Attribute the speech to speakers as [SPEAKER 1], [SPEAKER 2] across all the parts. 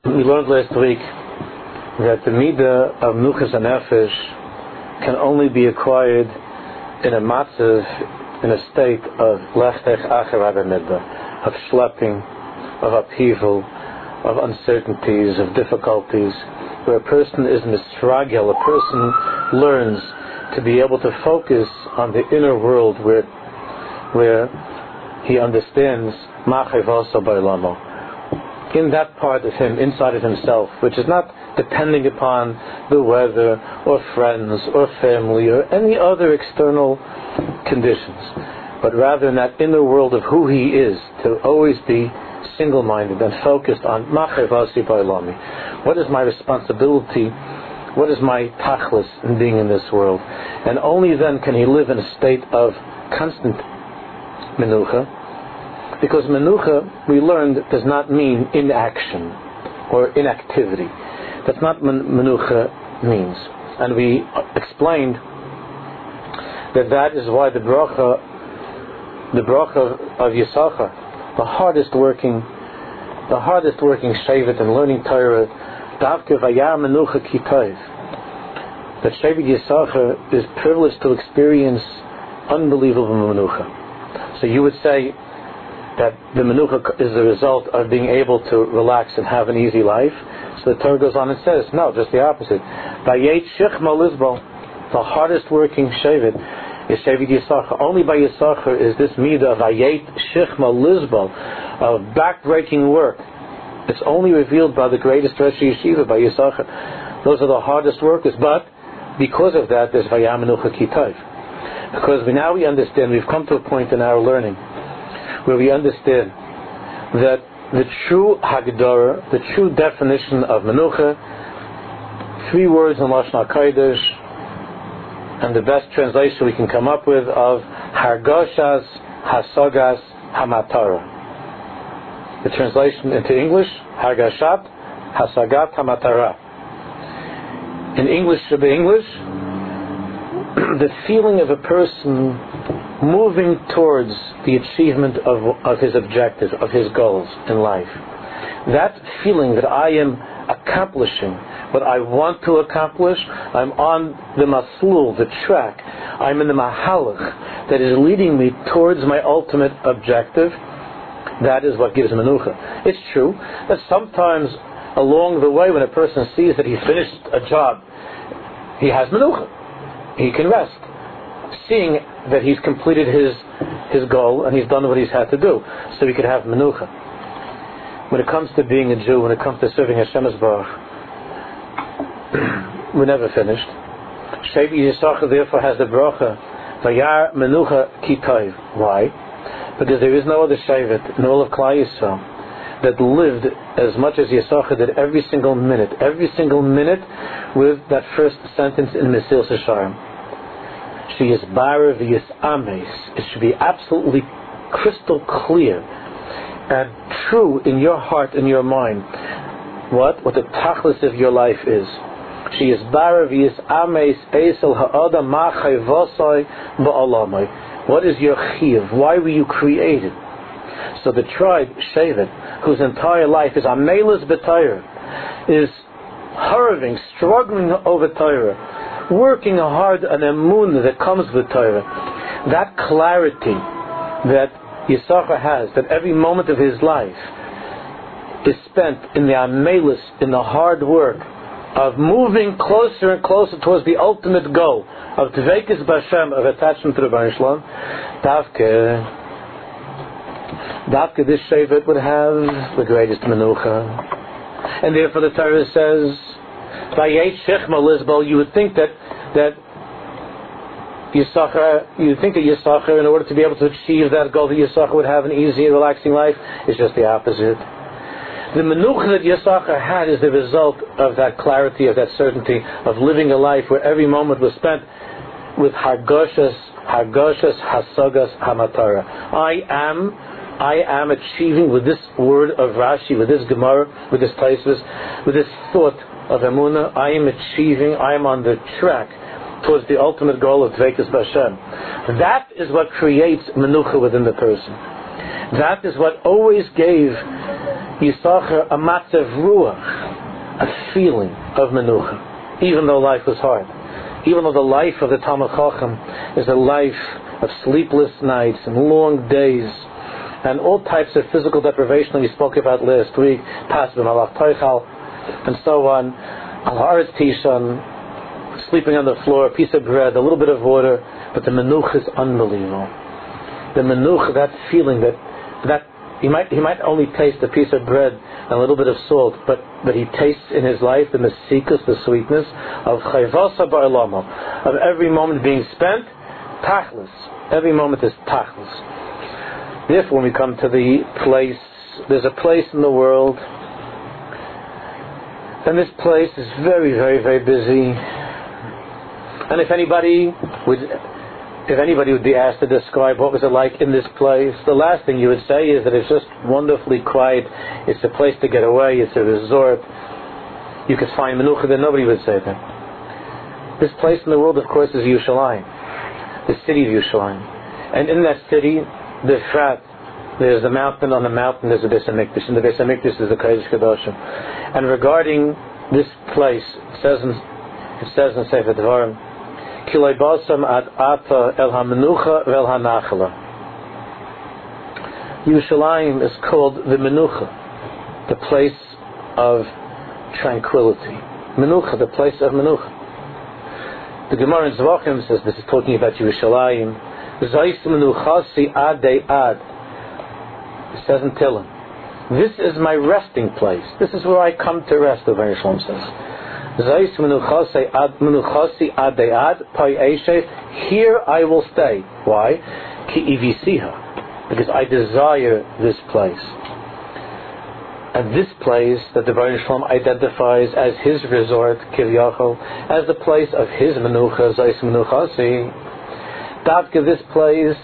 [SPEAKER 1] We learned last week that the midah of Menuchas HaNefesh can only be acquired in a matzav, in a state of lechtech acher midah, of schlepping, of upheaval, of uncertainties, of difficulties, where a person is mistragel, a person learns to be able to focus on the inner world where he understands ma'chai v'asa ba'olamo. In that part of him, inside of himself, which is not depending upon the weather or friends or family or any other external conditions, but rather in that inner world of who he is, to always be single-minded and focused on ma'chai v'asa ba'olami. What is my responsibility? What is my tachlis in being in this world? And only then can he live in a state of constant menucha, because menucha, we learned, does not mean inaction or inactivity. That's not what menucha means. And we explained that is why the bracha of Yisachar, the hardest working shevet in learning Torah, davke vayar menucha ki tov, that shevet Yisachar is privileged to experience unbelievable menucha. So you would say that the menucha is the result of being able to relax and have an easy life. So the Torah goes on and says, no, just the opposite. Vayet shichma lizbal, the hardest working shevet is shevet Yisachar. Only by Yisachar is this midah of vayet shichma lizbal, of backbreaking work. It's only revealed by the greatest Rosh Yeshiva, by Yisachar. Those are the hardest workers, but because of that, there's vayar menucha ki tov. Because now we understand, we've come to a point in our learning where we understand that the true Hagdara, the true definition of menucha, 3 words in Lashon HaKodesh, and the best translation we can come up with of Hargashas Hasagas Hamatara. The translation into English, Hargashat Hasagat Hamatara. In English should be English, the feeling of a person moving towards the achievement of his objectives, of his goals in life. That feeling that I am accomplishing what I want to accomplish, I'm on the maslul, the track, I'm in the mahalach that is leading me towards my ultimate objective, that is what gives menucha. It's true that sometimes along the way when a person sees that he finished a job, he has menucha. He can rest, seeing that he's completed his goal and he's done what he's had to do, so he could have menucha. When it comes to being a Jew, when it comes to serving Hashem Yisbarach, we're never finished. Shevet Yisachar therefore has the bracha vayar menucha ki tov. Why? Because there is no other shevet in all of Klal Yisrael that lived as much as Yisachar did every single minute with that first sentence in Mesilas Yesharim. She is bara v'yis ames. It should be absolutely crystal clear and true in your heart and your mind what the tachlis of your life is. She is bara v'yis ames esel ha'adam ma'chai v'asai ba'olamai. What is your chiyuv? Why were you created? So the tribe shevet, whose entire life is amelis b'Torah, is hurrying, struggling over Torah, working hard on emunah that comes with Torah. That clarity that Yisachar has, that every moment of his life is spent in the amelis, in the hard work of moving closer and closer towards the ultimate goal of Dveikis B'Hashem, of attachment to the Baruch Shalom. Davke, this shevet would have the greatest menucha. And therefore the Torah says, Vayet Shechma Lizbal, you would think that Yisachar, in order to be able to achieve that goal, that Yisachar would have an easy and relaxing life. It's just the opposite. The menucha that Yisachar had is the result of that clarity, of that certainty, of living a life where every moment was spent with Hargashas Hasagas Hamatara. I am achieving, with this word of Rashi, with this Gemara, with this Taisvus, with this thought of Emunah, I am on the track towards the ultimate goal of Dveikis B'Hashem. That is what creates menucha within the person. That is what always gave Yisacher a matzav ruach, a feeling of menucha, even though life was hard. Even though the life of the Talmid Chacham is a life of sleepless nights and long days and all types of physical deprivation that we spoke about last week, Pasbim Alach Toichal, and so on, Al Haaretz Tishan, sleeping on the floor, a piece of bread, a little bit of water, but the menucha is unbelievable. The menucha, that feeling that he might only taste a piece of bread and a little bit of salt, but he tastes in his life the mesikus, the sweetness of chayvasa ba'olamo, of every moment being spent, tachlis. Every moment is tachlis. Therefore, when we come to the place, there's a place in the world, and this place is very, very, very busy. And if anybody would be asked to describe what was it like in this place, the last thing you would say is that it's just wonderfully quiet. It's a place to get away. It's a resort. You could find menucha there. Nobody would say that. This place in the world, of course, is Yerushalayim, the city of Yerushalayim. And in that city, there's a mountain. On the mountain, there's a Beis HaMikdash. And the Beis HaMikdash is the Kodesh Kedoshim. And regarding this place, it says in Sefer Devarim, Kilei basam ad ata el hamenucha vel hanachla. Yerushalayim is called the menucha, the place of tranquility. Menucha, the place of menucha. The Gemara in Zvachim says, this is talking about Yerushalayim, Zayis menuchasi adei ad. It says in Tehillim, this is my resting place. This is where I come to rest, the Rebbeinu Shalom says. Here I will stay. Why? Because I desire this place. And this place that the Rebbeinu Shalom identifies as his resort, Kivyachol, as the place of his menucha, Zayis Menuchasi. Davka, this place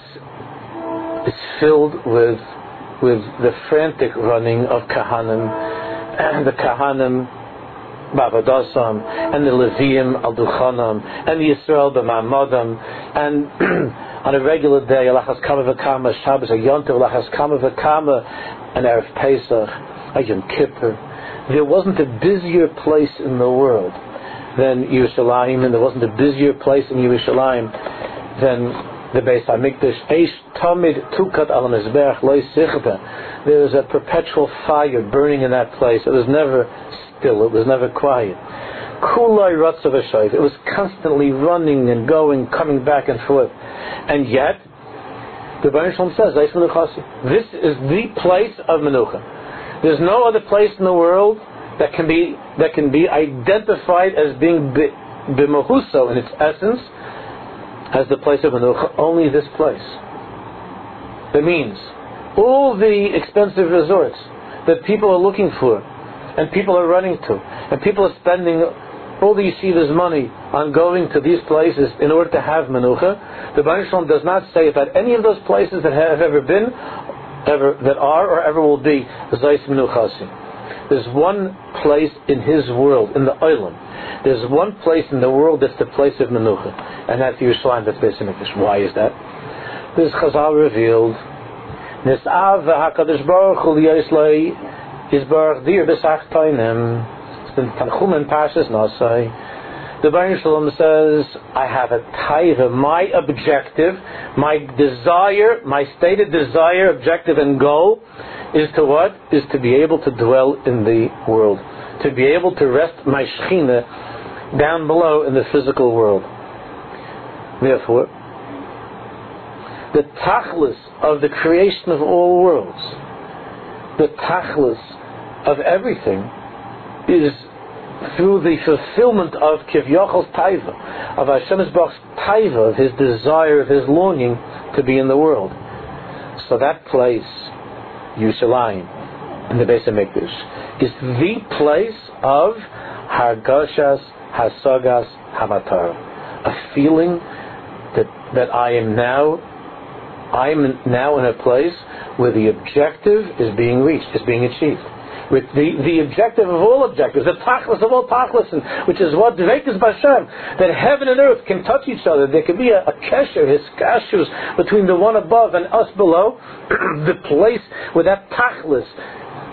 [SPEAKER 1] is filled with the frantic running of Kahanim, and the Kahanim Bavadasam, and the Leviim al Duchanam, and the Yisrael b'Ma'amadam, and on a regular day, Alachas Kama v'Kama, Shabbos, a Yontiv, Alachas Kama v'Kama, and Erev Pesach, a Yom Kippur. There wasn't a busier place in the world than Yerushalayim, and there wasn't a busier place in Yerushalayim than the Beis HaMikdash. Eish Tamid Tukat al Mizbeach Lo Sichta. There was a perpetual fire burning in that place. It was never still. It was never quiet. Kulai Ratzav V'Shayv. It was constantly running and going, coming back and forth. And yet, the Rebbeinu Shalom says, this is the place of Menucha. There's no other place in the world that can be identified as being b'mehuso in its essence as the place of Menucha. Only this place. That means all the expensive resorts that people are looking for, and people are running to, and people are spending all the yeshivas money on going to these places in order to have menucha, the Rebbeinu Shalom does not say about any of those places that have ever been, that are or ever will be Zayis Menuchasi. There's one place in his world, in the Olam. There's one place in the world that's the place of menucha, and that's Yerushalayim, that's Beis HaMikdash. Why is that? This Chazal revealed, Nis'av v'hakadosh baruch hu liyoslei Yisbarach dir b'sach tainim. It's in Tanchum and Parshas Nosai. The Rebbeinu Shalom says, I have a taiva, my objective, my desire, my stated desire, objective and goal is to what? Is to be able to dwell in the world. To be able to rest my Shechina down below in the physical world. Therefore, the tachlis of the creation of all worlds, the tachlis of everything, is through the fulfillment of Kivyachol's taiva, of Hashem's Baruch's taiva, of his desire, of his longing to be in the world. So that place, Yerushalayim, in the Beis HaMikdash, is the place of Hargashas Hasagas Hamatara, a feeling that I am now in a place where the objective is being reached, is being achieved. With the objective of all objectives, the tachlis of all tachlis, which is what Dveikus B'Hashem, that heaven and earth can touch each other. There can be a kesher, hiskashus, between the one above and us below. The place where that tachlis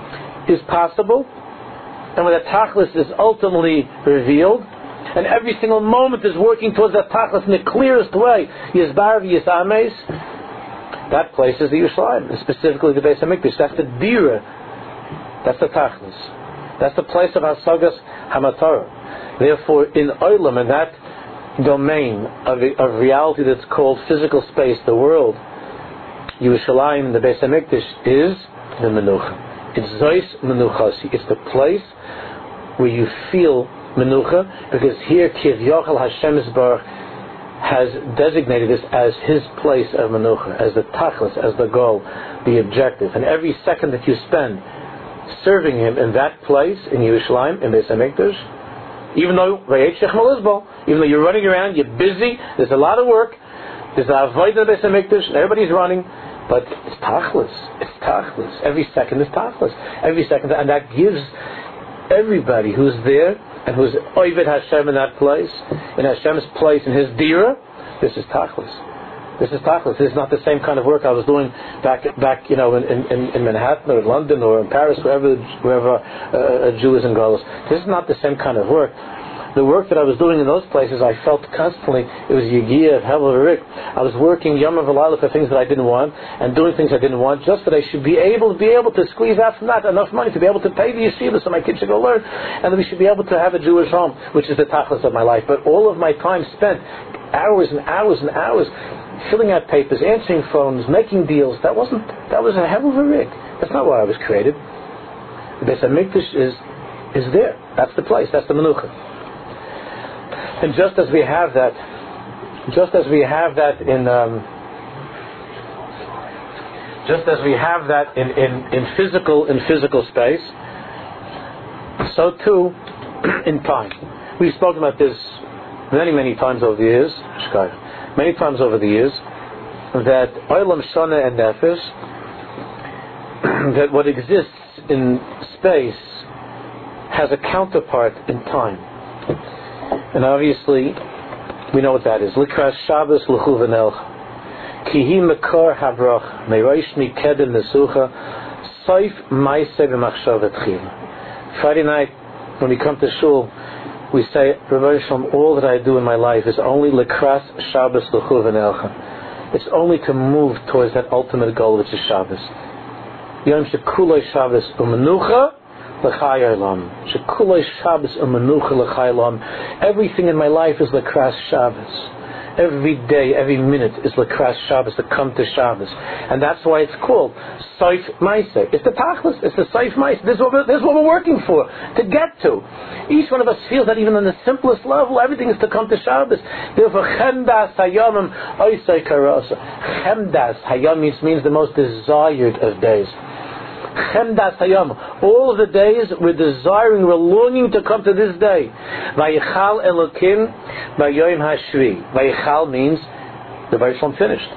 [SPEAKER 1] is possible, and where the Tachlis is ultimately revealed, and every single moment is working towards that Tachlis in the clearest way, Yisbar v'Yisames, that place is the Yerushalayim, and specifically the Beis HaMikdash. That's the Dira, that's the Tachlis. That's the place of Hasagas HaMatorah. Therefore, in Olam, in that domain of reality that's called physical space, the world, Yerushalayim, the Beis HaMikdash, is the Menucha. It's Zois Menuchasi. It's the place where you feel Menucha, because here Kivyachal Hashem Yisbarach has designated this as his place of Menucha, as the Tachlis, as the goal, the objective. And every second that you spend serving him in that place, in Yerushalayim, in Beis HaMikdash, even though you're running around, you're busy, there's a lot of work, there's the Avodah in Beis HaMikdash, and everybody's running, but it's Tachlis. It's Tachlis. Every second is Tachlis. Every second, and that gives everybody who's there and who's Oived Hashem in that place, in Hashem's place, in his Dira, this is Tachlis. This is Tachlis. This is not the same kind of work I was doing back in Manhattan or in London or in Paris, wherever a Jew is in Galus. This is not the same kind of work. The work that I was doing in those places, I felt constantly, it was Yigiyah, Hevel Rik. I was working Yom V'Layla for things that I didn't want, and doing things I didn't want, just that I should be able to squeeze out from that enough money to be able to pay the yeshiva so my kids should go learn, and that we should be able to have a Jewish home, which is the tachlis of my life. But all of my time spent, hours and hours and hours, filling out papers, answering phones, making deals, that was a Hevel Rik. That's not why I was created. The Beis HaMikdash is there. That's the place. That's the Menucha. And just as we have that in physical space, so too in time. We've spoken about this many times over the years. That Olam Shana and Nefesh, that what exists in space has a counterpart in time. And obviously, we know what that is. Likras Shabbos l'chu v'nelcha. Kihi mekor habrach meirosh mikedem nesucha soif maaseh b'machshav tchila. Friday night, when we come to shul, we say, Rebbe Shalom, all that I do in my life is only Likras Shabbos l'chu v'nelcha. It's only to move towards that ultimate goal, which is Shabbos. Yom shekuloi Shabbos u'menucha l'chai olam. Shekuloi Shabbos u'menucha l'chai olam. Everything in my life is Likras Shabbos. Every day, every minute is Likras Shabbos, to come to Shabbos. And that's why it's called Soif Maaseh. It's the Tachlis, it's the Soif Maaseh. This is what we're working for, to get to. Each one of us feels that even on the simplest level, everything is to come to Shabbos. Therefore, Chemdas Hayamim Oisei Karasa. Chemdas Hayam means the most desired of days. Chemdas Hayam. All of the days we're desiring, we're longing to come to this day. Vayichal Elokim Vayoyim Hashvi. Vayichal means the Baruch Shalom finished.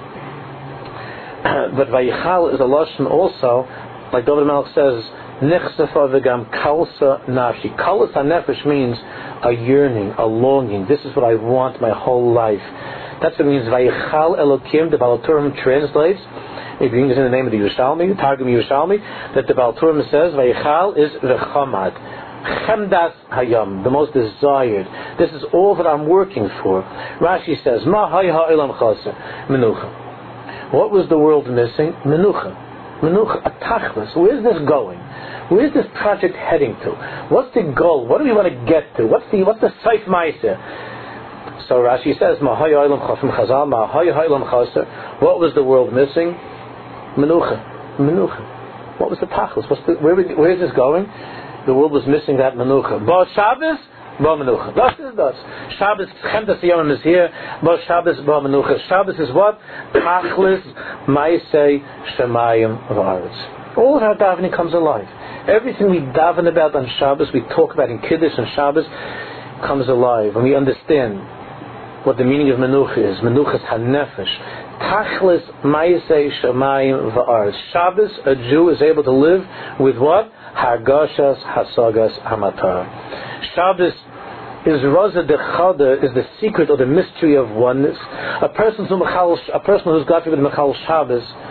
[SPEAKER 1] But Vayichal is a lashon also, like David Melech says, Nechsefa v'gam kalsa nafshi. Kalsa nefesh means a yearning, a longing. This is what I want my whole life. That's what it means. Vayichal Elokim. The Baal Turim translates. It brings in the name of the Yerushalmi, the Targum Yerushalmi, that the Baal Turim says, Vayichal is v'chamad. Chemdas Hayam, the most desired. This is all that I'm working for. Rashi says, Ma hay ha'olam chaser, Menucha. What was the world missing? Menucha. Menucha, a tachlis. Where's this going? Where's this project heading to? What's the goal? What do we want to get to? What's the Soif Maaseh? So Rashi says, Ma hay ha'olam chaser, Chazal, Ma hay ha'olam chaser. What was the world missing? Menucha. Menucha. What was the tachlis? Where is this going? The world was missing that menucha. Ba Shabbos, ba menucha. Das is das. Shabbos, Chemdas Yom is here. Ba Shabbos, ba menucha. Shabbos is what? Tachlis, Maaseh, Shemayim, V'aretz. All of our davening comes alive. Everything we daven about on Shabbos, we talk about in Kiddush and Shabbos, comes alive. And we understand what the meaning of menucha is. Menucha is hanefesh. Tachlis, Maaseh, Shemayim, V'aretz. Shabbos, a Jew is able to live with what? Hargashas Hasagas Hamatara. Shabbos is Raza Dechada, is the secret or the mystery of oneness. A person who's got to be Mechal Shabbos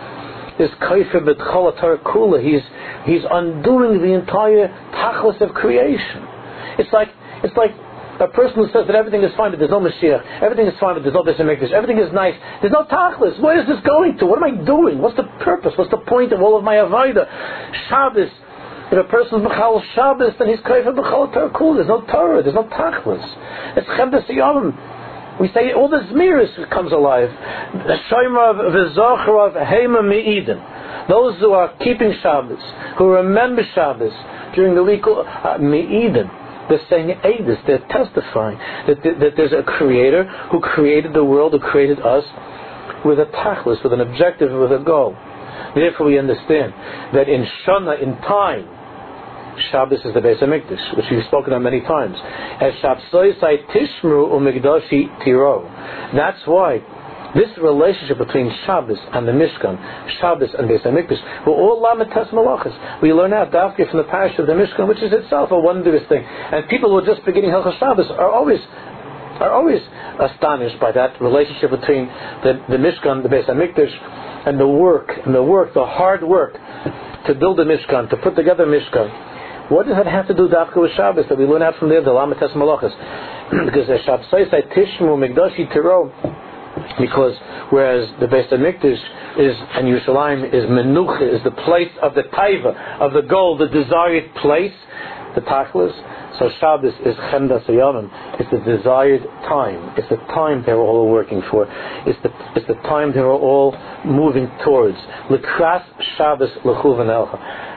[SPEAKER 1] is kaifer b'tchol Torah kula. He's undoing the entire tachlis of creation. It's like a person who says that everything is fine, but there's no Mashiach. Everything is fine, but there's no Beis HaMikdash. Everything is nice. There's no tachlis. Where is this going to? What am I doing? What's the purpose? What's the point of all of my avodah? Shabbos. If a person is B'chal Shabbos, then he's kaifer b'chol Torah kula. There's no Torah. There's no tachlis. It's Chemdas Yom. We say all the Zmiris comes alive. The Shoymav v'Zocharav Heima Me'idin. Those who are keeping Shabbos, who remember Shabbos during the week Me'idin. They're saying Eidus, they're testifying that there's a creator who created the world, who created us with a tachlis, with an objective, with a goal. Therefore we understand that in Shana, in time, Shabbos is the Beis HaMikdash, which we've spoken on many times. As Shabsosai Tishmru u'Mikdashi Tiro. That's why this relationship between Shabbos and the Mishkan, Shabbos and Beis HaMikdash, were all Lamites Malachas. We learn out Dafka from the parish of the Mishkan, which is itself a wondrous thing. And people who are just beginning Hilchos Shabbos are always astonished by that relationship between the Mishkan, the Beis HaMikdash, and the work, the hard work to build a Mishkan, to put together a Mishkan. What does that have to do Dafka with Shabbos that we learn out from there, the Lamites Malachas? Because the Shabsosai Tishmu Mikdashi Tiro. Because whereas the Beis HaMikdash is, and Yerushalayim is Menucha, is the place of the Taiva, of the goal, the desired place, the Tachlis. So Shabbos is Chemdas Hayamim. It's the desired time. It's the time they're all working for. It's the time they're all moving towards. L'kras Shabbos l'chuv v'nelcha.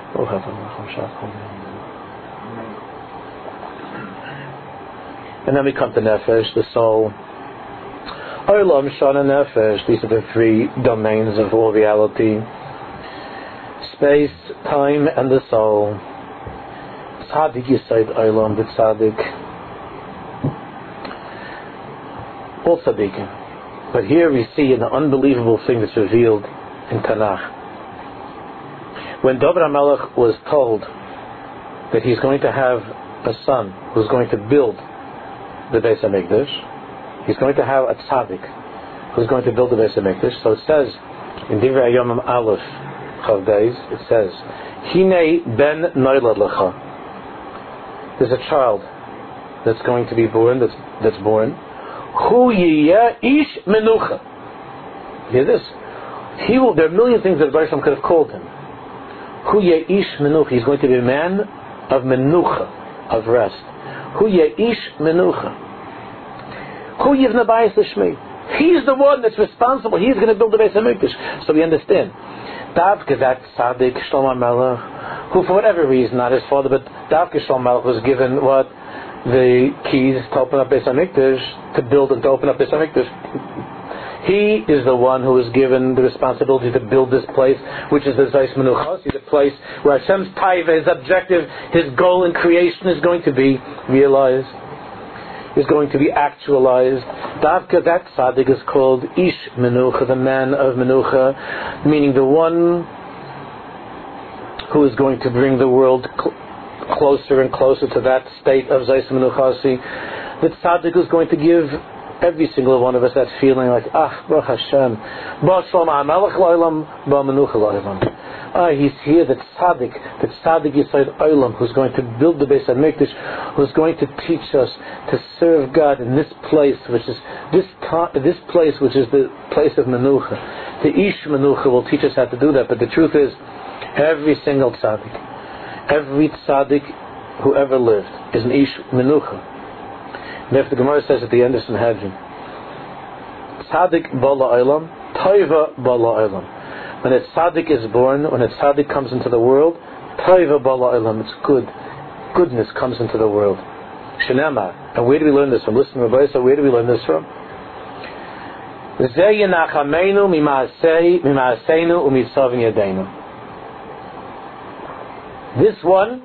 [SPEAKER 1] And then we come to Nefesh, the soul. Olam, Shana, Nefesh. These are the three domains of all reality: space, time, and the soul. Tzadik Yisayid Olam, the Tzadik. All Tzadikim. But here we see an unbelievable thing that's revealed in Tanakh. When David HaMelech was told that he's going to have a son who's going to build the Beis HaMikdash, he's going to have a tzaddik who's going to build the Beis HaMikdash. So it says in Divrei Hayomim Aleph Chav Beis, it says, Hinei ben noilad lecha. There's a child that's going to be born, that's born. Hu yiyeh ish menucha. Hear this? There are a million things that Baruch Hashem could have called him. Hu yiyeh ish menucha. He's going to be a man of menucha, of rest. Hu yiyeh ish menucha. Hu yivna bayis l'shmei. He's the one that's responsible. He's going to build the Beis HaMikdash. So we understand. Davka, that tzaddik Shlomo Melech, who for whatever reason, not his father, but Davka Shlomo Melech was given what? The keys to open up Beis HaMikdash, to build and to open up Beis HaMikdash. He is the one who is given the responsibility to build this place, which is the Zayis Menuchos, the place where Hashem's taiva, his objective, his goal in creation is going to be realized, is going to be actualized. Davka, that tzaddik is called Ish Menucha, the man of Menucha, meaning the one who is going to bring the world closer and closer to that state of Zayis Menuchasi. The tzaddik is going to give every single one of us that feeling like, Baruch Hashem, Ba Shalom HaMelech L'Olam, Ba Menucha L'Olam. He's here, the tzaddik Yisayid Olam, who's going to build the Beis HaMikdash, who's going to teach us to serve God in this place, which is this place, which is the place of Menucha. The Ish Menucha will teach us how to do that. But the truth is, every single tzaddik, every tzaddik who ever lived, is an Ish Menucha. And if the Gemara says at the end of Sanhedrin, tzaddik bala olam, toiva bala olam. When a tzaddik is born, when a tzaddik comes into the world, toiva bala olam, it's good. Goodness comes into the world. Shenema. And where do we learn this from? Listen, Rabbi, so where do we learn this from? Zeh yenachamenu mima'aseinu u'mitzavin yadeinu. This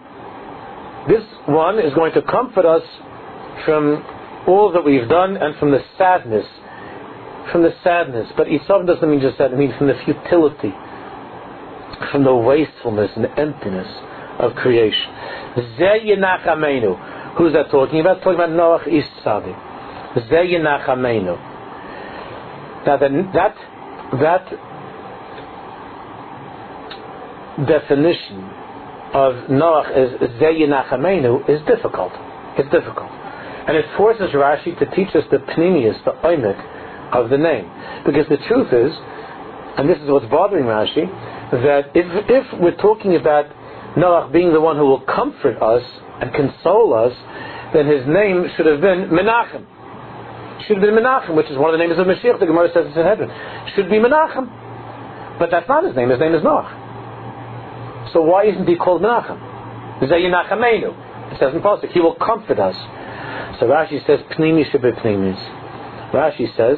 [SPEAKER 1] one is going to comfort us from all that we've done and from the sadness. But Yitzhak doesn't mean just that, it means from the futility, from the wastefulness and the emptiness of creation. Zeh yenachamenu. Who's that talking about? Talking about Noach Ish Tzaddik. Zeh yenachamenu. Now that definition of Noach as Zeh Yinachamenu is difficult. It's difficult. And it forces Rashi to teach us the pnimius, the oimek of the name. Because the truth is, and this is what's bothering Rashi, that if we're talking about Noach being the one who will comfort us and console us, then his name should have been Menachem. Should have been Menachem, which is one of the names of Mashiach. The Gemara says it's in Hebron. Should be Menachem. But that's not his name. His name is Noach. So why isn't he called Menachem? Zeh Yinachamenu. It says in Pasuk, he will comfort us. So Rashi says, Pnimi shebe pnimis. Rashi says,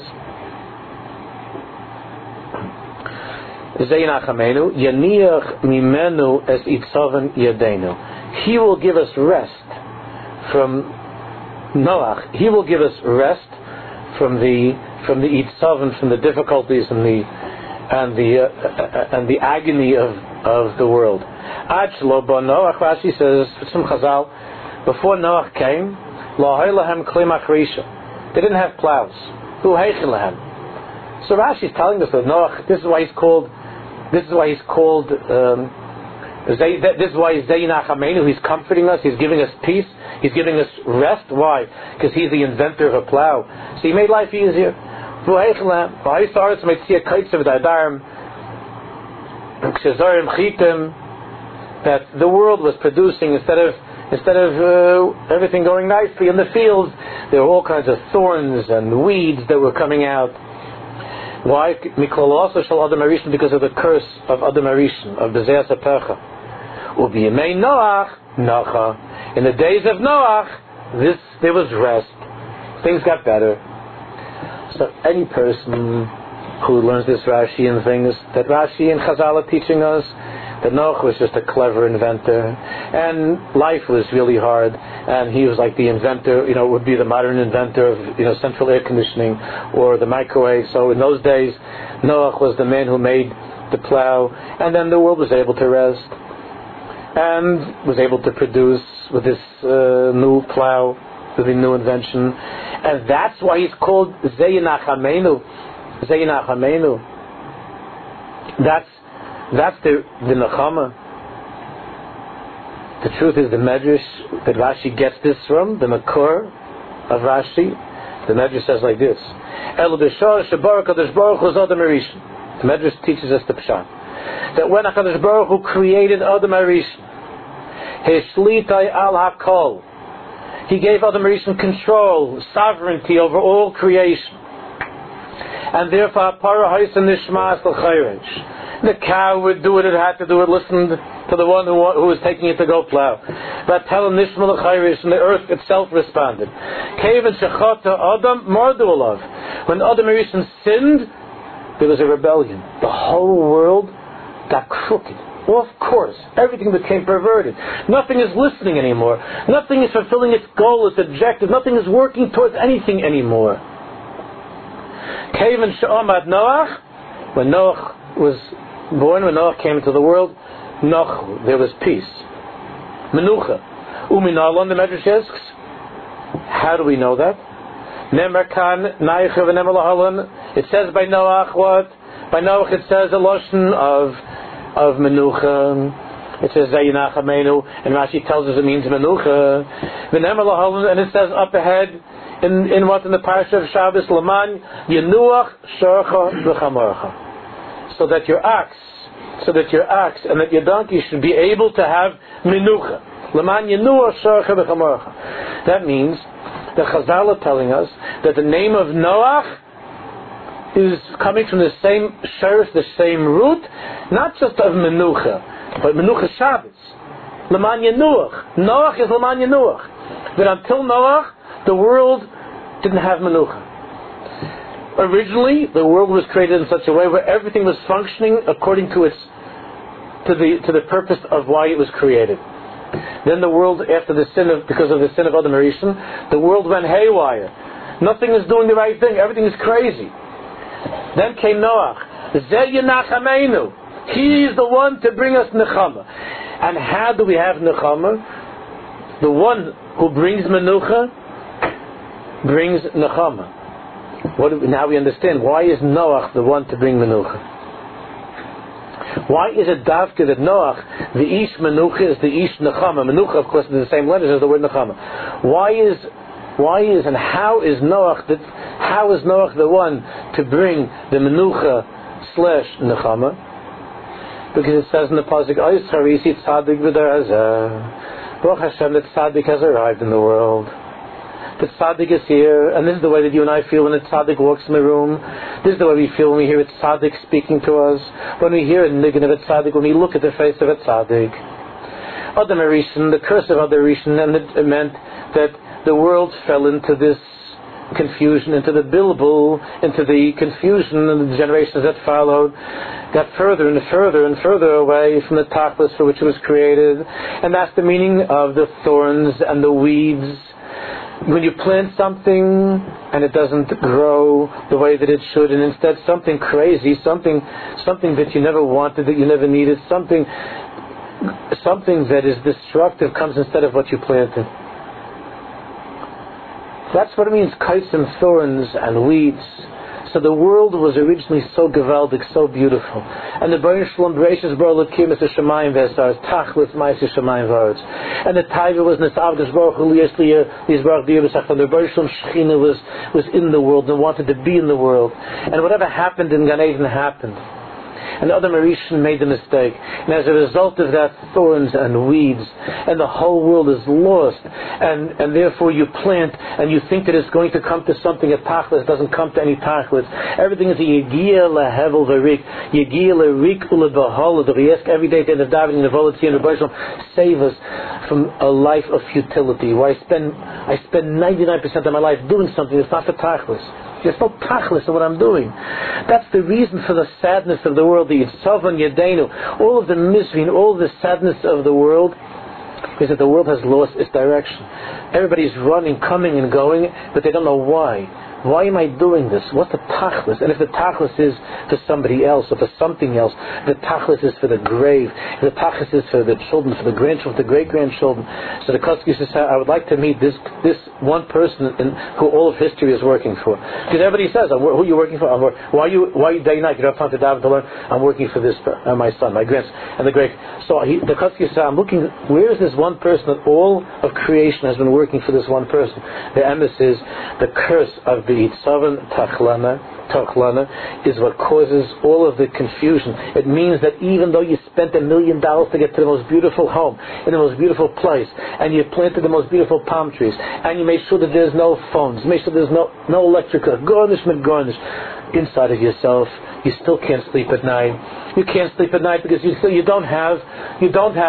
[SPEAKER 1] Zeh Yinachamenu, Yaniach mimenu es itzaven yadenu. He will give us rest from Noach. He will give us rest from the itzaven, from the difficulties and the agony of the world. Ad shelo ba Noach, Rashi says, some Chazal, before Noach came, they didn't have plows. So Rashi is telling us that Noach, this is why he's called Zeh Yinachamenu. He's comforting us, he's giving us peace, he's giving us rest. Why? Because he's the inventor of a plow. So he made life easier. That the world was producing, instead of everything going nicely in the fields, there were all kinds of thorns and weeds that were coming out. Why? Because of the curse of Adam Arishon, of the Zeas HaPecha. Ubiyamei Noach Nacha. In the days of Noach, there was rest. Things got better. So any person who learns this Rashi and things that Rashi and Chazal are teaching us, that Noach was just a clever inventor, and life was really hard, and he was like the inventor, would be the modern inventor of, central air conditioning or the microwave. So in those days, Noach was the man who made the plow, and then the world was able to rest, and was able to produce with this new plow, with the new invention. And that's why he's called Zeh Yinachamenu. Zeh Yinachamenu. That's the Nechama. The truth is, the Medrash that Rashi gets this from, the Makor of Rashi, the Medrash says like this: El b'shor shebar HaKadosh Baruch Hu Adam Arishon. The Medrash teaches us the Pshat that when HaKadosh Baruch Hu created Adam Arishon, Heshlitai al Hakol, he gave Adam Arishon control, sovereignty over all creation, and therefore Parah Haisan Nishmas L'Chayresh. The cow would do what it had to do. It listened to the one who was taking it to go plow. But tell him Nishma L'Chayresh, and the earth itself responded. Kevin Shechata Adam Mardu Alav. When Adam Arishon sinned, there was a rebellion. The whole world got crooked. Well, of course, everything became perverted. Nothing is listening anymore. Nothing is fulfilling its goal, its objective. Nothing is working towards anything anymore. Kevin Sha'amad Noach, when Noach was born, when Noach came into the world, Noach, there was peace. Menucha. Uminalon, the Medrash asks, how do we know that? It says by Noach what? By Noach it says a lotion of Menucha. It says Zeh Yinachamenu, and Rashi tells us it means Menucha. And it says up ahead in what in the parasha of Shabbos, Laman Yenuach Shorcha V'Chamorcha. So that your ox and that your donkey should be able to have Menucha. Laman Yenuach Shorcha V'Chamorcha. That means the Chazal are telling us that the name of Noach is coming from the same sheriff, the same root, not just of Menucha, but Menucha Shabbos. Laman Yenuach. Noach is Laman Yenuach. But until Noach, the world didn't have Menucha. Originally, the world was created in such a way where everything was functioning according to the purpose of why it was created. Then the world, because of the sin of Adam Arishon, the world went haywire. Nothing is doing the right thing. Everything is crazy. Then came Noach. Zeh Yinachamenu. He is the one to bring us Nechama. And how do we have Nechama? The one who brings Menucha brings Nechama. Now we understand, why is Noach the one to bring Menucha? Why is it Davka that Noach, the Ish Menucha, is the Ish Nechama? Menucha, of course, is the same letters as the word Nechama. Why is and how is Noach the one to bring the Menucha / Nechama? Because it says in the pasuk, Ois Harisi Tzadik B'Dar Hazeh. Baruch Hashem, that Tzadik has arrived in the world. The Tzaddik is here, and this is the way that you and I feel when the Tzaddik walks in the room. This is the way we feel when we hear a Tzaddik speaking to us, when we hear a niggin of a Tzaddik, when we look at the face of a Tzaddik. Adam Arishan, the curse of Adam Arishan, and it meant that the world fell into this confusion, into the bilbul, into the confusion, and the generations that followed got further and further and further away from the tachlis for which it was created. And that's the meaning of the thorns and the weeds. When you plant something and it doesn't grow the way that it should, and instead something crazy, something that you never wanted, that you never needed, something that is destructive comes instead of what you planted. That's what it means, kites and thorns and weeds. So the world was originally so gewaldig, so beautiful. And the Baruch Shalom Bereishis Bara Elokim is the Shemayim V'Esar, Tachlis Ma'aseh Shemayim V'Aretz. And the Taiva was Nesavgas Baruch Hu Liyas Baruch Diyah B'Sach. And the Baruch Shalom Shechina was in the world and wanted to be in the world. And whatever happened in Gan Eden happened. And Adam Arishan made the mistake. And as a result of that, thorns and weeds, and the whole world is lost. And therefore you plant, and you think that it's going to come to something. A tachlis doesn't come to any tachlis. Everything is a yegia lehevel v'rik, yegia lerik ulebahala. The we ask every day to the davening, the volatility, and the Baruch Shalom, save us from a life of futility, where I spend 99% of my life doing something that's not for tachlis. There's no tachlis in what I'm doing. That's the reason for the sadness of the world, the Yitzhavan Yadenu, all of the misery and all of the sadness of the world, is that the world has lost its direction. Everybody's running, coming and going, but they don't know why. Why am I doing this? What's the tachlis? And if the tachlis is for somebody else or for something else, the tachlis is for the grave, the tachlis is for the children, for the grandchildren, for the great-grandchildren. So the Kotzker used to say, I would like to meet this one person who all of history is working for. Because everybody says, who are you working for? Why are you day and night? You don't have time to daven to learn. I'm working for this, my son, my grandson, and the great. So the Kotzker used to say, I'm looking, where is this one person that all of creation has been working for this one person? The emes is the curse of the Yitzavan Tachlana is what causes all of the confusion. It means that even though you spent $1 million to get to the most beautiful home, in the most beautiful place, and you planted the most beautiful palm trees, and you made sure that there's no phones, made sure there's no electrical, garnish, inside of yourself, you still can't sleep at night. You can't sleep at night because you don't have the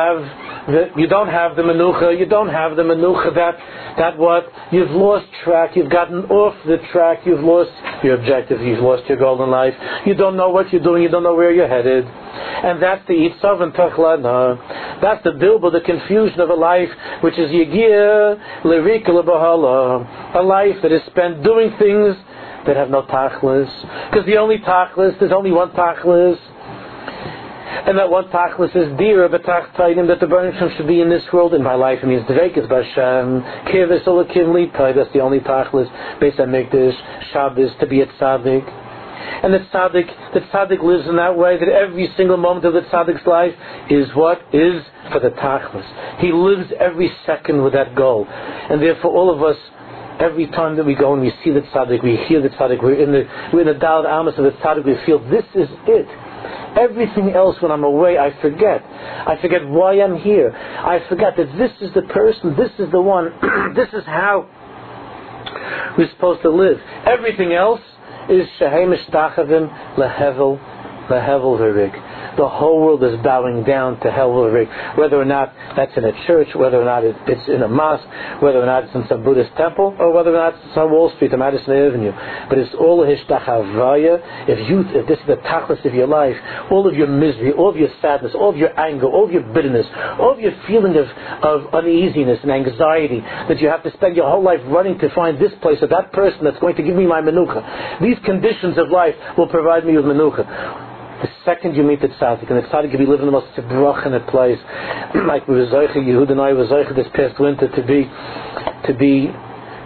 [SPEAKER 1] menucha. You don't have the menucha that what you've lost track. You've gotten off the track. You've lost your objective. You've lost your goal in life. You don't know what you're doing. You don't know where you're headed. And that's the Yitzav and Tachlana. That's the bilbo, the confusion of a life which is Yegir Lerik Lebahala, a life that is spent doing things that have no tachlis. Because there's only one tachlis. And that one tachlis is dira b'tachtainim, that the Baruch Shem should be in this world. In my life, it means dveikus b'Hashem, kivis olakim litai. That's the only tachlis. Beis Hamikdash, Shabbos, to be a tzaddik. And the tzaddik lives in that way, that every single moment of the tzaddik's life is what is for the tachlis. He lives every second with that goal. And therefore all of us, every time that we go and we see the tzaddik, we hear the tzaddik, we're in the Daled Amos of the tzaddik, we feel this is it. Everything else, when I'm away, I forget. I forget why I'm here. I forget that this is the person, this is the one, this is how we're supposed to live. Everything else is Sheheim Ishtachavim Lehevel V'Rik. The whole world is bowing down to Hevel V'Rik. Whether or not that's in a church, whether or not it's in a mosque, whether or not it's in some Buddhist temple, or whether or not it's on Wall Street or Madison Avenue. But it's all Hishtachavaya. If this is the tachlis of your life, all of your misery, all of your sadness, all of your anger, all of your bitterness, all of your feeling of uneasiness and anxiety, that you have to spend your whole life running to find this place or that person that's going to give me my menucha. These conditions of life will provide me with menucha. The second you meet the tzaddik, and the tzaddik can be living in the most brachened place, like we were Zoche, Yehud and I were Zoche this past winter to be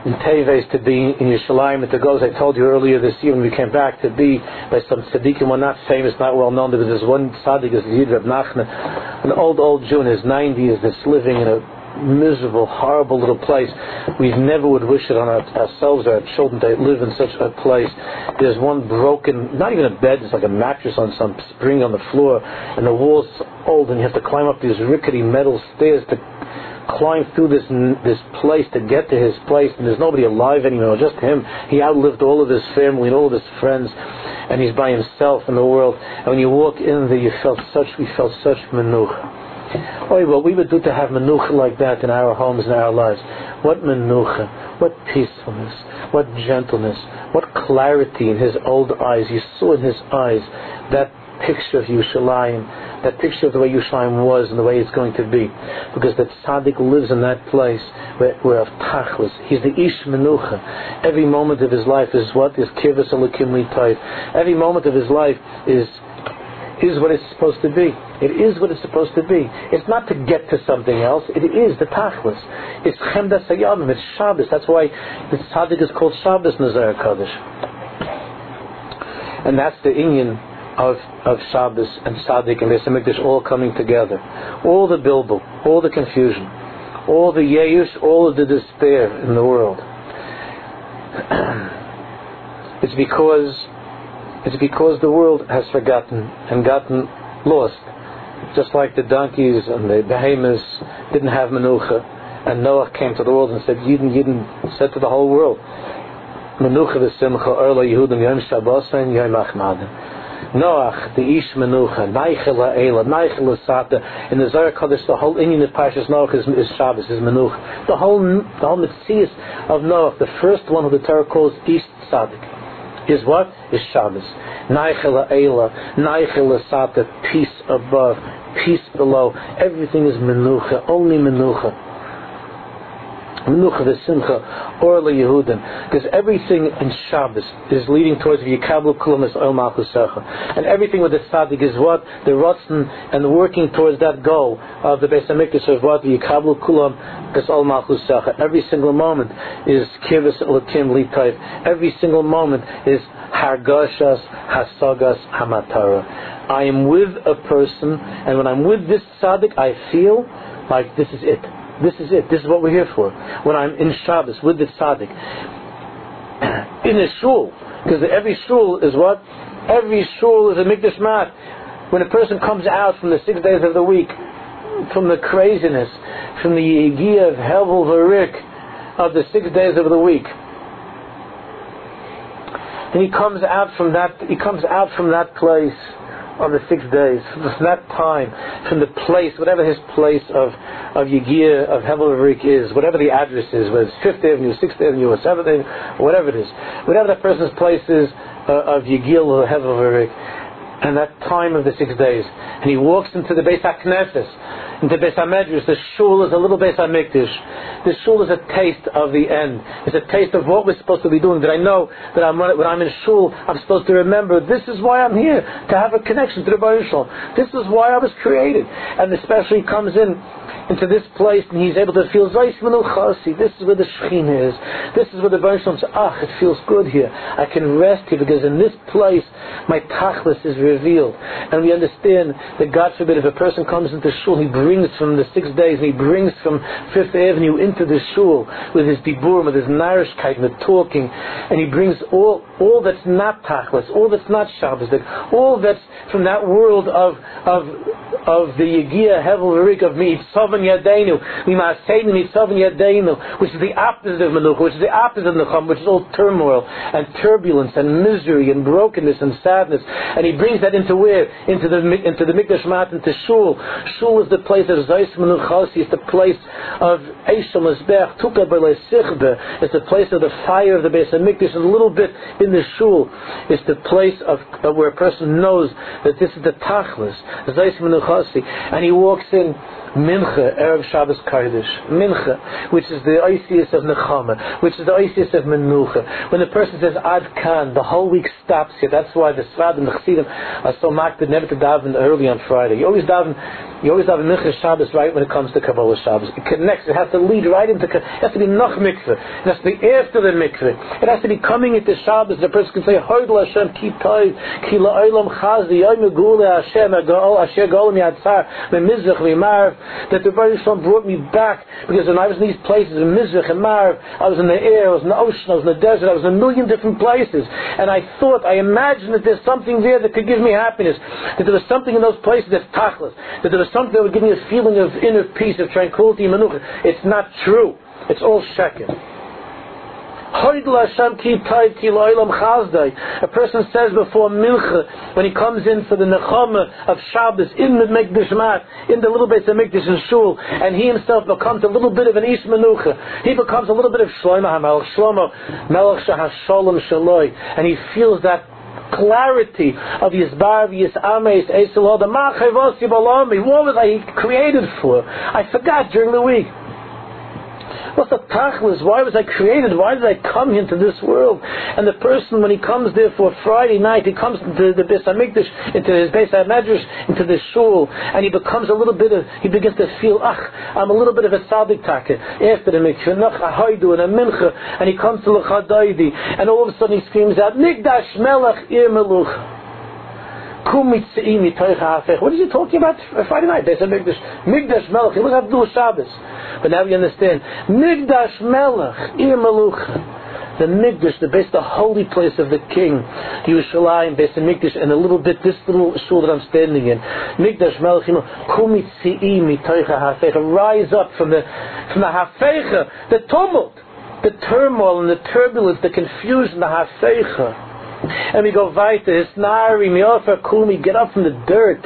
[SPEAKER 1] in Teves, to be in Yerushalayim, and to go, as I told you earlier this year when we came back, to be by some tzaddikim, well, not famous, not well known. There was this one tzaddik, is Yid Reb Nachman, an old Jew in his 90s that's living in a miserable, horrible little place. We never would wish it on ourselves or our children to live in such a place. There's one broken, not even a bed, it's like a mattress on some spring on the floor, and the wall's old, and you have to climb up these rickety metal stairs to climb through this place to get to his place, and there's nobody alive anymore, just him. He outlived all of his family and all of his friends, and he's by himself in the world. And when you walk in there, we felt such menucha. Oh, what we would do to have menucha like that in our homes and our lives. What menucha, what peacefulness, what gentleness, what clarity in his old eyes. You saw in his eyes that picture of Yerushalayim, that picture of the way Yerushalayim was and the way it's going to be, because that tzaddik lives in that place where of tachlis, he's the ish menucha. Every moment of his life is what is kivus elokim litayv. Every moment of his life is what it's supposed to be. It is what it's supposed to be. It's not to get to something else. It is the tachlis. It's chemdas hayamim. It's Shabbos. That's why the tzaddik is called Shabbos Nazar Kodesh. And that's the inyan of Shabbos and tzaddik and Beis Hamikdash all coming together. All the bilbul, all the confusion, all the yeyush, all of the despair in the world. It's because the world has forgotten and gotten lost. Just like the donkeys and the behemoths didn't have menucha, and Noah came to the world and said, Yidden said to the whole world, Menucha v'simcha orla Yehudim yom Shabbos and yom achmadim. Noach, the ish menucha, neichel ha'ela, neichel ha'sata. In the Zohar Kodesh, the whole Inyan of Parshas Noach is Shabbos, is menucha. The whole Metzias of Noach, the first one who the Torah calls ish tzaddik, is what? Is Shabbos. Neichel ha'ela, neichel ha'sata, peace above, peace below. Everything is menucha, only menucha. Menucha v'simcha, orla Yehudim, because everything in Shabbos is leading towards v'yikablu kulam es ol malchusecha, and everything with the tzaddik is what? The rotzen and working towards that goal of the Beis Hamikdash of what? V'yikablu kulam es ol malchusecha. Every single moment is kivus elokim litayv. Every single moment is hargashas hasagas hamatara. I am with a person, and when I'm with this tzaddik, I feel like this is it. This is it. This is what we're here for. When I'm in Shabbos with the tzaddik, in a shul, because every shul is what? Every shul is a mikdash mat. When a person comes out from the 6 days of the week, from the craziness, from the yigiyah of hevel v'rik of the 6 days of the week, and he comes out from that place of the 6 days, from that time, from the place, whatever his place of Yigiyah, of Hevel V'rik is, whatever the address is, whether it's 5th Avenue, 6th Avenue, or 7th Avenue, whatever it is, whatever that person's place is of Yigiyah or Hevel V'rik, and that time of the 6 days, and he walks into the Beis HaKnesses, into Beis HaMedrash. The shul is a little Beis HaMikdash. The shul is a taste of the end. It's a taste of what we're supposed to be doing. That I know that when I'm in shul, I'm supposed to remember, this is why I'm here, to have a connection to the Baruch Shalom. This is why I was created. And especially he comes into this place, and he's able to feel Zayis Menuchasi. This is where the Shekhinah is. This is where the Baruch Shalom says, it feels good here. I can rest here, because in this place my tachlis is revealed. And we understand that, God forbid, if a person comes into shul, he brings from the 6 days, and he brings from 5th Avenue into the shul with his diburim, with his narishkeit, with talking, and he brings all that's not tachlis, all that's not Shabbos, all that's from that world of the Yigiyah Hevel V'rik of Mi'itzavan Yadeinu, Mi'maseinu Mi'itzavan Yadeinu, which is the opposite of Menucha, which is the opposite of Necham, which is all turmoil and turbulence and misery and brokenness and sadness, and he brings that into where? Into the Mikdash Mat, into shul. Shul is the place of Zayis Menuchasi. It's the place of Eishel Mizbech Tukah B'Lei Sichbe. It's the place of the fire of the Beis Hamikdash. And a little bit in the shul, it's the place of where a person knows that this is the Tachlis, Zayis Menuchasi, and he walks in Mincha, Erev Shabbos Kodesh, Mincha, which is the Oisius of Nechama, which is the Oisius of Menucha. When the person says Ad Kan, the whole week stops here. That's why the Svad and the Chassidim are so makbid never to daven early on Friday. You always daven Mincha Shabbos right when it comes to Kabbalah Shabbos. It connects. It has to lead right into. It has to be Noch Mikveh. It has to be after the Mikveh. It has to be coming into Shabbos. The person can say Hoidl Hashem Ki Toiv Ki La'olam Chazi Yom Megula Hashem Asher Golam Yatzar Memizrach V'Marav. That the Baruch Shalom brought me back, because when I was in these places in Mizrach and Marav, I was in the air, I was in the ocean, I was in the desert, I was in a million different places, and I imagined that there's something there that could give me happiness, that there was something in those places that's tachlis, that there was something that would give me a feeling of inner peace, of tranquility and menucha. It's not true. It's all sheker. A person says before Mincha, when he comes in for the Nechama of Shabbos, in the Mikdash Mat, in the little bit of Mikdash and Shul, and he himself becomes a little bit of an Ish Menucha. He becomes a little bit of Shlomo HaMelech, Shlomo Melech Shahasholem Shaloi, and he feels that clarity of Yisbar Yisames Esilod Amachevos Yibalami. What was I created for? I forgot during the week. What's the tachlis? Why was I created? Why did I come into this world? And the person, when he comes there for Friday night, he comes into the Beis HaMikdash, into his Beis HaMedrash, into the shul, and he becomes he begins to feel, I'm a little bit of a tzaddik taka. After the mikveh, nach a haidu and a mincha, and he comes to l'chadaydi, and all of a sudden he screams out, Mikdash Melech Ir Meluch. What is he talking about Friday night? They said Mikdash Melech. He doesn't have to do with Shabbos. But now we understand. Mikdash Melech, Ir Melucha. The Mikdash, the holy place of the king, Yerushalayim, Beis HaMikdash, and a little bit, this little shul that I'm standing in. Mikdash Melech, rise up from the Hafeicha, the tumult, the turmoil and the turbulence, the confusion, the Hafeicha. And we go weiter. Hisnari miofer kumi. Get up from the dirt.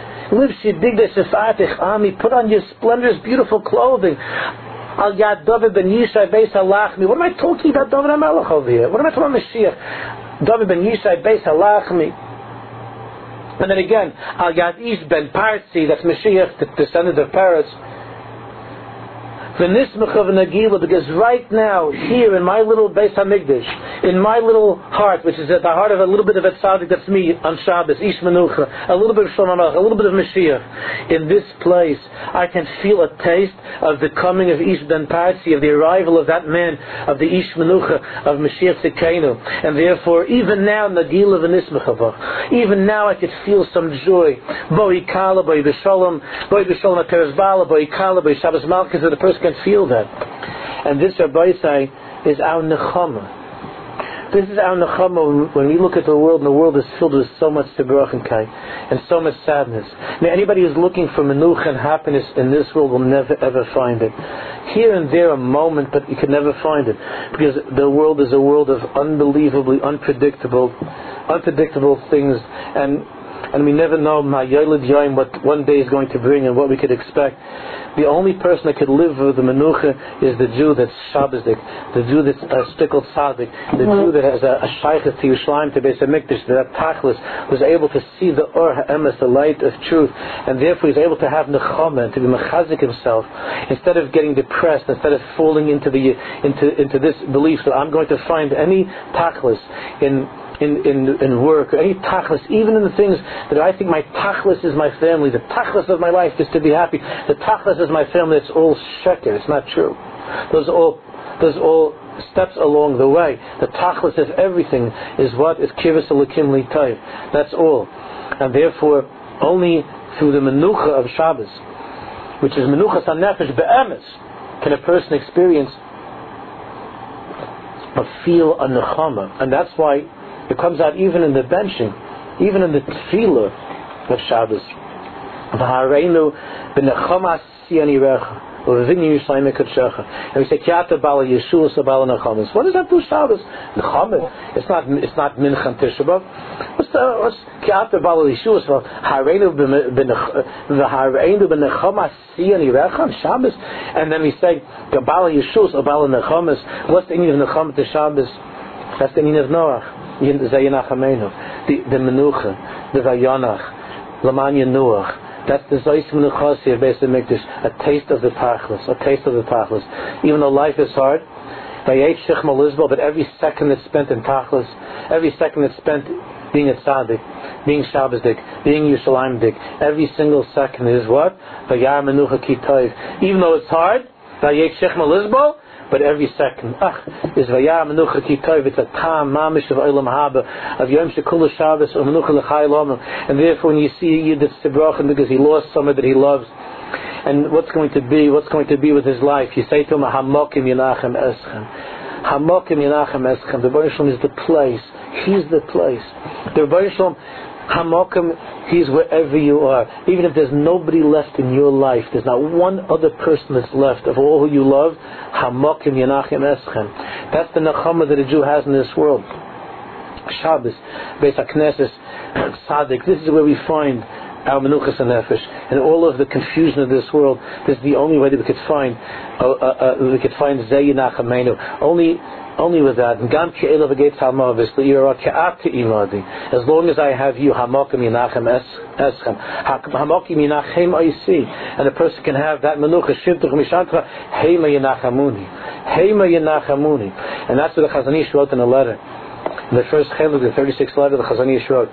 [SPEAKER 1] Put on your splendorous, beautiful clothing. Al Yad David ben Yishai Beis Halachmi. What am I talking about, David HaMelech over here? What am I talking about, Mashiach? David ben Yishai Beis Halachmi. And then again, Al Yad Ish ben Parsi. That's Mashiach, the descendant of Paris. Because right now, here in my little Beis HaMikdash, in my little heart, which is at the heart of a little bit of a tzaddik, that's me on Shabbos, Ish Menucha, a little bit of Shlomo HaMelech, a little bit of Mashiach, in this place, I can feel a taste of the coming of Ish ben Parsi, of the arrival of that man, of the Ish Menucha, of Mashiach Tzidkenu. And therefore, even now, Nagila v'nismechava, even now I could feel some joy. Boi Kala, Boi B'Sholom, HaTeres Bala, Boi Kala, Boi Shabbos Malchus, that the person can feel that. And this, Rabbi say, is our nechama. This is our nechama when we look at the world, and the world is filled with so much tibrach and kai, and so much sadness. Now, anybody who's looking for menucha and happiness in this world will never ever find it. Here and there a moment, but you can never find it, because the world is a world of unbelievably unpredictable things, and we never know what one day is going to bring and what we could expect. The only person that could live with the menucha is the Jew that's Shabbosdik, the Jew that's a stickled tzaddik, the Jew that has a shaykhah to Yerushalayim, to Beis HaMikdash, that tachlis, was able to see the or ha'emes, the light of truth, and therefore he's able to have nechama, and to be mechazik himself, instead of getting depressed, instead of falling into this belief that I'm going to find any tachlis in work, or any tachlis, even in the things that I think my tachlis is my family, the tachlis of my life is to be happy, the tachlis is my family, it's all sheker, it's not true. Those all steps along the way. The tachlis of everything is what is kiras elikim litayv. That's all. And therefore, only through the menucha of Shabbos, which is menuchas hanefesh be'emes, can a person experience or feel a nechama. And that's why it comes out even in the benching, even in the tefillah of Shabbos. V'hareinu b'nechama siyani recha. And we say Kiata Bala Yeshua Sabala Nechamas. What does that do Shabbos? Nechamas. It's not Mincha and Tisha B'Av. What's Kiata Bala Yeshua Sabala? Hareinu b'Nechamas Siyani Recha on Shabbos. And then we say Bala Yeshua Sabala Nechamas. What's the meaning of Nechamas to Shabbos? That's the meaning of Noach. The Menucha, the Vayanach, Laman Yenuach. That's the Zois Menuchasi of Beis HaMikdash, a taste of the Tachlis. Even though life is hard, but every second that's spent in Tachlis, every second that's spent being a tzaddik, being Shabbosdik, being Yerushalayimdik, every single second is what? Vayar Menucha Ki Tov. Even though it's hard, but every second is Vayar Menucha Ki Tov. It's a tam mamish of Olam Haba, of Yom Shekula Shabbos or Menucha L'Chai Lomim. And therefore, when you see a Yid that's Tibrochen because he lost someone that he loves, and what's going to be with his life, you say to him, Hamokim Yenachem Eschem. Hamokim Yenachem Eschem. The Rebbeinu Shalom is the place. He's the place. The Rebbeinu Shalom, Hamokim, He's wherever you are. Even if there's nobody left in your life, there's not one other person that's left of all who you love, Hamokim Yenachem Eschem. That's the Nechama that a Jew has in this world. Shabbos, Beis HaKnesses, Tzaddik. This is where we find our menuchas and nefesh, and all of the confusion of this world. This is the only way that we could find Zeh Yinachamenu. Only with that. As long as I have you, Hamokim Yinachem Eschem, Hamokim Yinachem Oisi, and a person can have that menucha Shivtuch Mishantra Heima Yinachamuni, and that's what the Chazon Ish wrote in a letter. In the first chelik, the 36th letter, the Chazon Ish wrote,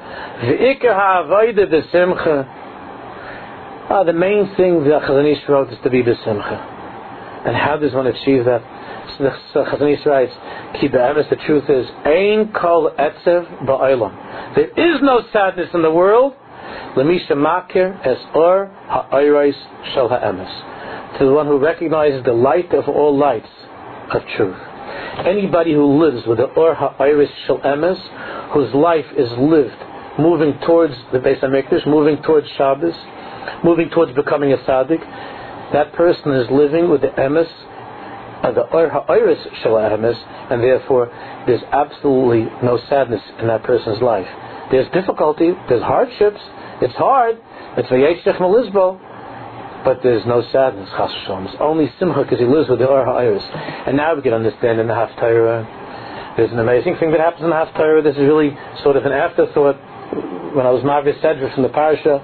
[SPEAKER 1] the main thing that Chazon Ish wrote is to be b'simcha. And how does one achieve that? So the Chazon Ish writes, Ki be'emes, the truth is, Ein kol etzev ba'olam. There is no sadness in the world, L'misha makir es or ha'oros shel ha'emes. To the one who recognizes the light of all lights of truth. Anybody who lives with the Or HaIris Shel Emes, whose life is lived, moving towards the Beis HaMikdash, moving towards Shabbos, moving towards becoming a tzaddik, that person is living with the Emes, the Or HaIris Shel Emes, and therefore there's absolutely no sadness in that person's life. There's difficulty, there's hardships, it's hard, it's Vayetshech Melizbo, but there's no sadness, Chas V'Shalom. It's only simcha because he lives with the Or HaIris. And now we can understand in the Haftarah, there's an amazing thing that happens in the Haftarah. This is really sort of an afterthought. When I was Mavis Sedra from the Parasha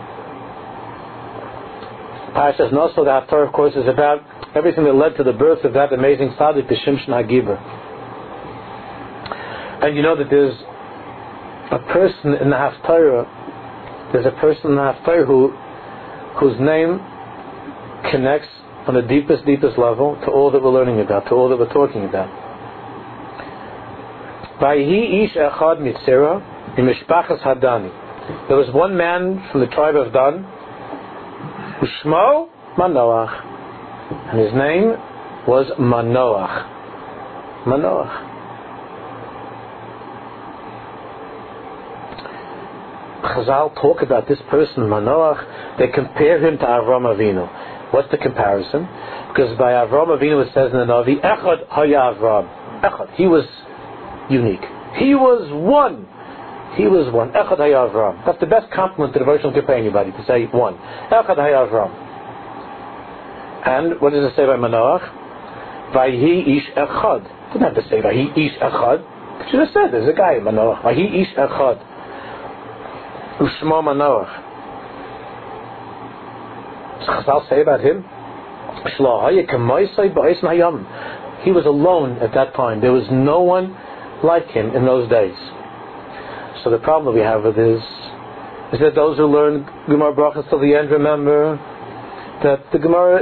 [SPEAKER 1] is also the Haftarah, of course, is about everything that led to the birth of that amazing tzaddik, the Shimshon HaGibor. And you know that there's a person in the Haftarah, whose name connects on the deepest level to all that we're learning about, to all that we're talking about. There was one man from the tribe of Dan, Ushmo Manoach, and his name was Manoach. Chazal talk about this person, Manoach. They compare him to Avram Avinu. What's the comparison? Because by Avram Avinu it says in the Navi, Echad Haya Avram. Echad. He was unique. He was one. Echad Haya Avram. That's the best compliment that a version can pay anybody, to say one. Echad Haya Avram. And what does it say by Manoach? Vayhi Ish Echad. Didn't have to say Vayhi Ish Echad. It should have said there's a guy, Manoach. Vayhi Ish Echad. Ushmo Manoach. Chazal say about him, he was alone at that time. There was no one like him in those days. So the problem we have with this is that those who learn Gemara Brachos till the end remember that the Gemara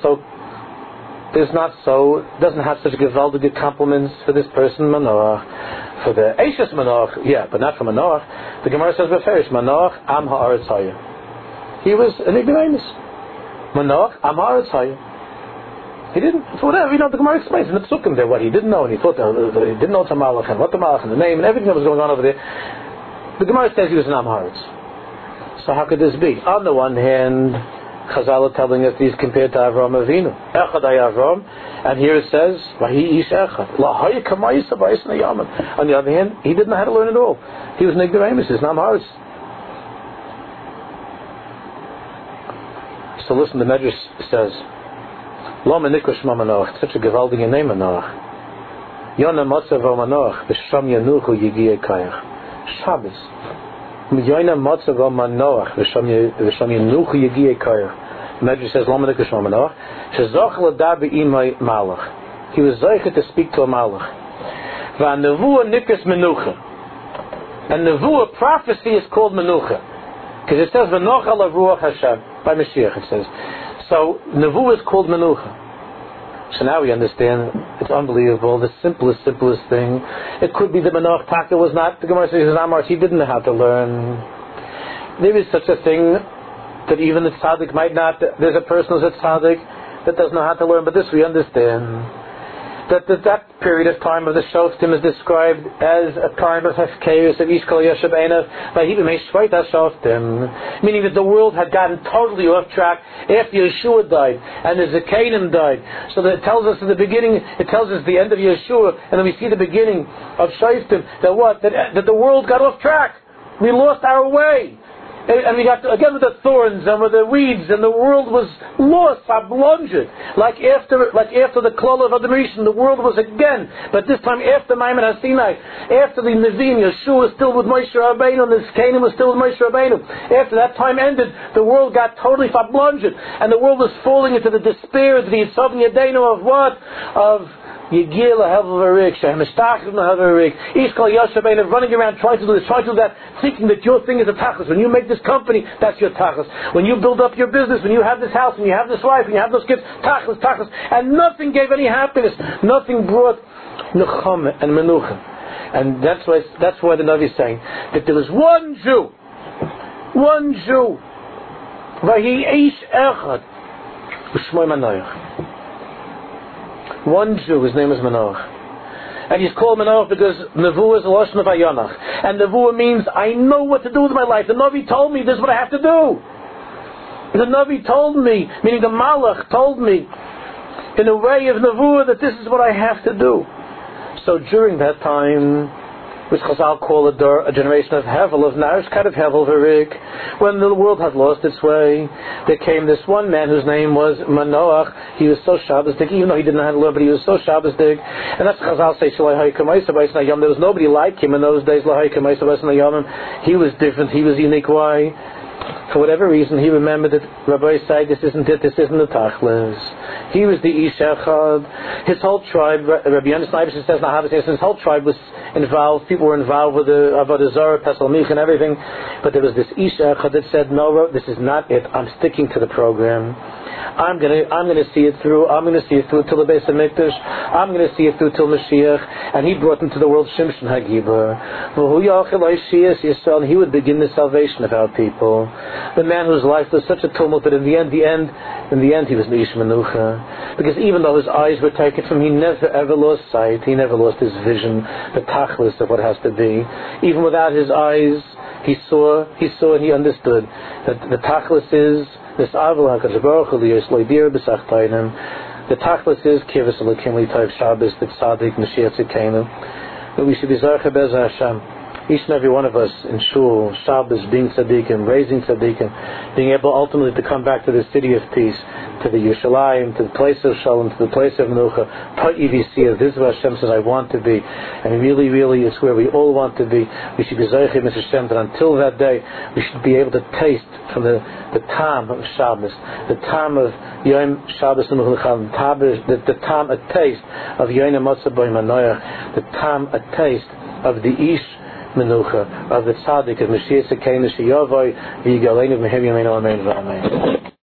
[SPEAKER 1] doesn't have such gewaldige compliments for this person Manoach. For the Eishes Manoach, yeah, but not for Manoach. The Gemara says beferish Manoach Am Haaretz Haya. He was an ignoramus. Manoach Am Haaretz Haya. He didn't, for whatever, the Gemara explains in the Psukim there what he didn't know, and he thought that he didn't know the Malach and what the Malach and the name and everything that was going on over there. The Gemara says he was an Am Haaretz. So how could this be? On the one hand, Chazal are telling us he's compared to Avram Avinu. Echad Haya Avram, and here it says, Vahi Ish Echad. La Haya Kamayis Abayis Nayaman. On the other hand, he didn't know how to learn at all. He was an ignoramus, he's an Am Haaretz. So listen, the Medrash says, Lo Menikra Shema Manoach, such a gewaldige name Manoach. Yona Motzav O Manoach, V'Sham Yanuchu Yigiyeh Kayach. Shabbos. Yoina Motzago Manoach V'sham Yenuchu Yegiye Koyach. The Medrash says Lamadik V'sham Manoach Shezoch L'dar B'imay Malach. He was zeicher to speak to a Malach. V'anevuah Nikas Menucha. And Nevuah prophecy is called Menucha. Because it says V'noch Alav Ruach Hashem. By Mashiach it says. So Nevuah is called Menucha. So now we understand, it's unbelievable, the simplest thing. It could be the Manoach Taka was not, the Gemara says, he didn't know how to learn. There is such a thing that even the tzaddik might not, there's a person who's a tzaddik that doesn't know how to learn, but this we understand. That period of time of the Shoftim is described as a time of Hefkeus, of Ishkol Yoshev Einav, meaning that the world had gotten totally off track after Yeshua died and the Zekanim died. So that it tells us at the beginning, it tells us the end of Yeshua, and then we see the beginning of Shoftim, that the world got off track. We lost our way. And we got again with the thorns and with the weeds, and the world was lost, ablunged. Like after the Klol of Adam Rishon, the world was again. But this time after Maimon HaSinai, after the Nevi'im, Yeshua was still with Moshe Rabbeinu, and the Zekanim was still with Moshe Rabbeinu. After that time ended, the world got totally ablunged, and the world was falling into the despair, the Yitzhak Yadeinu of what? Of Yigil HaHavarik, Shehemeshtachim HaHavarik, Ishkal Yoshev Einav, running around trying to do that, thinking that your thing is a tachlis. When you make this company, that's your tachlis. When you build up your business, when you have this house, when you have this wife, when you have those kids, tachlis. And nothing gave any happiness. Nothing brought nechama and menucha. And that's why the Navi is saying that there was one Jew, Vahi Eish Echad, U'shmoi Manoach. One Jew, his name is Manoach. And he's called Manoach because Nevuah is the Lashon of Ayonach. And Nevuah means, I know what to do with my life. The Navi told me this is what I have to do. The Navi told me, meaning the Malach told me, in a way of Nevuah, that this is what I have to do. So during that time, which Chazal call a generation of Hevel, of Narish, kind of Hevel Varik, when the world had lost its way, there came this one man whose name was Manoach. He was so Shabbosdik, even though he didn't know how to learn, but he was so Shabbosdik. And that's Chazal say, there was nobody like him in those days. He was different, he was unique. Why? For whatever reason, he remembered that Rabbi said, this isn't the Tachlis. He was the Ish Echad. His whole tribe, Rabbi Yonis Neibershter says, his whole tribe was involved. People were involved with the Avodah Zarah, Pesel Mich, and everything. But there was this Ish Echad that said, no, this is not it. I'm sticking to the program. I'm gonna see it through. I'm gonna see it through till the Beis Hamikdash. I'm gonna see it through till Mashiach. And he brought into the world Shimshon Hagibor. And he would begin the salvation of our people. The man whose life was such a tumult that in the end he was Meish Menucha. Because even though his eyes were taken from him, he never ever lost sight. He never lost his vision, the tachlis of what has to be. Even without his eyes, he saw and he understood that the tachlis is this Avla HaKadosh Baruch Hu Liyos B'Sachtayim. The tachlis is Kivus Elokim L'Tayv Shabbos, the Tzadik Mashiach Tzidkenu. But we should be Zarcha Be'ez Hashem. Each and every one of us in Shul, Shabbos, being tzaddikim, raising tzaddikim, being able ultimately to come back to the city of peace, to the Yerushalayim, to the place of Shalom, to the place of Menucha. Pa'ivisi, this is what Hashem says I want to be, and really, really, it's where we all want to be. We should be Zaychim Mr. Hashem, that until that day, we should be able to taste from the time of Shabbos, the time of Yom Shabbos, the time, a taste of Yom Motzah B'Yom Hanoach, the time, a taste of the Ish Menucha, of the Tzaddik, of Mashiach Tzidkenu Sheyavoi, V'Yigaleinu B'Meher Yameinu Amen V'Amen.